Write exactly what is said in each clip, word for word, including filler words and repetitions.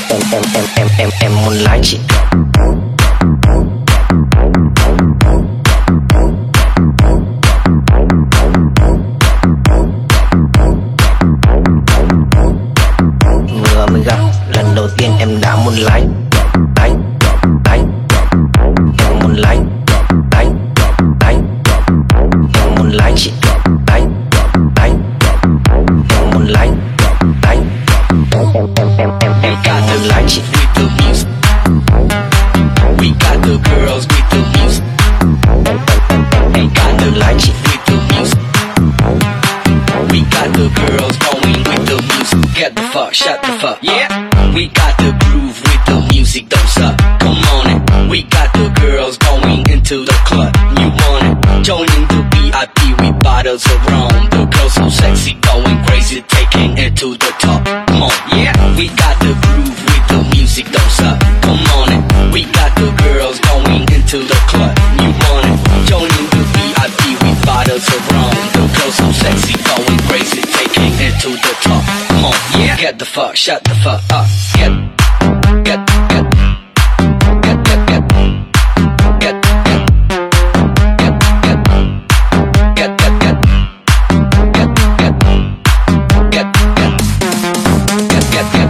em em em em em em muốn lái chị. Vừa mới gặp lần đầu tiên em đã muốn lái, lái, lái. Em muốn lái, lái, lái. Em muốn lái chị, lái, lái. Em muốn lái, lái. Em em em em em em muốn lái chị. We got the girls with the music. Em em muốn lái chị. We got the girls going with the music. Get the fuck, shut the fuck. Yeah. We got the groove with the music. Don't suck. Come on it. We got the girls going into the club. You want it? Joining the V I P with bottles of rum. The girls so sexy, going crazy, taking it to the top. Come on, yeah. We got the groove with the music. Don't suck. Come on it. We got the girls going into the club. You want it? Joining the V I P with bottles of rum. The girls so sexy, going crazy, taking it to the top. Come on, yeah. Get the fuck, shut the fuck up. Get, get, get, get, get, get, get, get, get, get, get, get, get, get, get, get, get, get, get, get.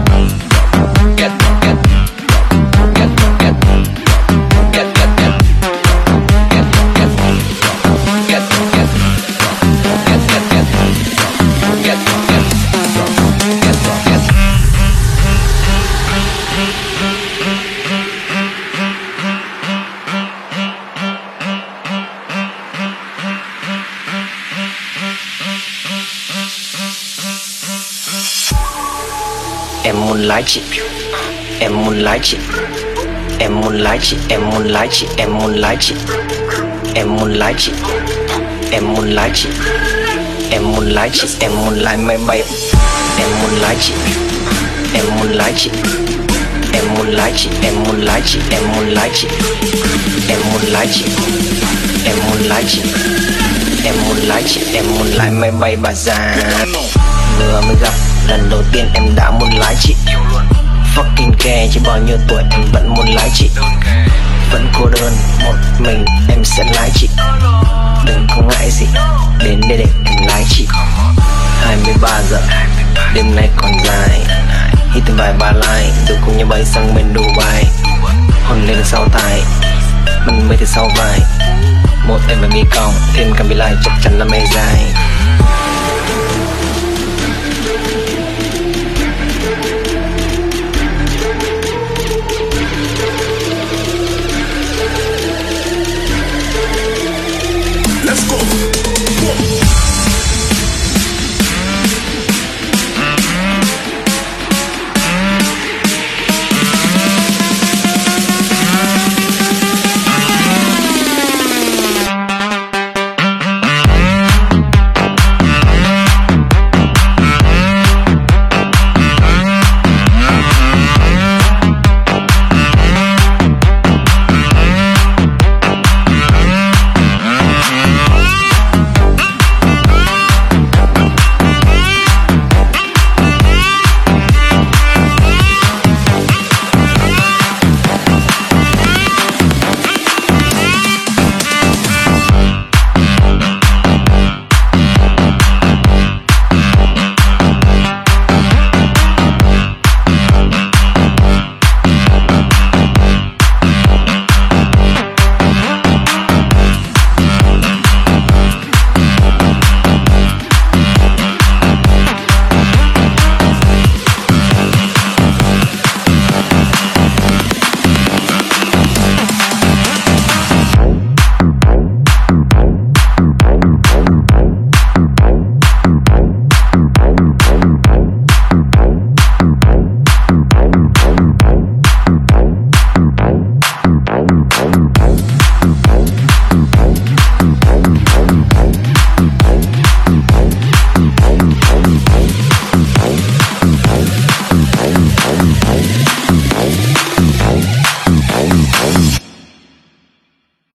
Em muốn lái chị, em muốn lái chị, em muốn lái chị, em muốn lái chị, em muốn lái chị, em muốn lái chị, em muốn lái chị, em muốn lái chị, em muốn lái máy bay, em muốn lái chị, em muốn lái chị, em muốn lái chị, em muốn lái chị, em muốn lái chị, em muốn lái chị, em muốn lái chị, em muốn lái chị, em muốn lái máy bay bà già. Vừa mới gặp lần đầu tiên em đã muốn lái chị. Fucking care chỉ bao nhiêu tuổi em vẫn muốn lái chị. Vẫn cô đơn một mình em sẽ lái chị. Đừng có ngại gì, đến đây để em lái chị. Hai mươi ba giờ đêm nay còn dài. Hít thêm vài ba like rồi cùng nhau bay sang bên Dubai. Hôn lên sau tai, mình mới từ sau vai. Một em phải mi cong, thêm Camila chắc chắn là mê dài.